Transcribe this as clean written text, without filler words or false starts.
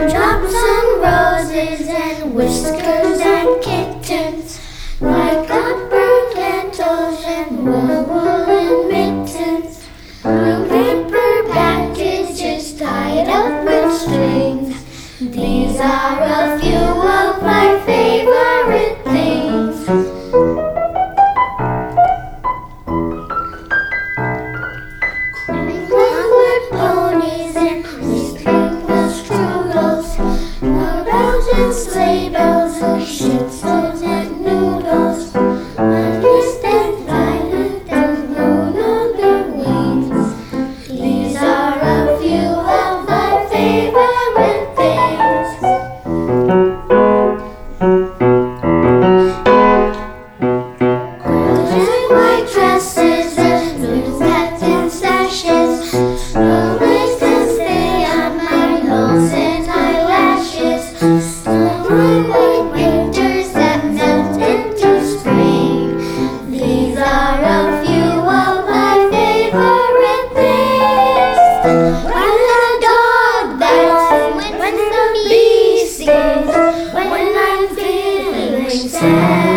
Snowdrops and roses and whiskers and kittens, like upper lentils and woolen mittens, paper packages tied up with strings. These are a few of my favorite things. Colored ponies and whistling strudels, bells and sleigh bells and schnitzels and noodles, a distant violet and moon on their wings. These are a few of my favorite things. Girls in white dresses and blue hats and sashes, lace and stay on my nose and eyelashes, like winters that melt into spring. These are a few of my favorite things. When the dog barks, when the bee sings, when I'm feeling sad.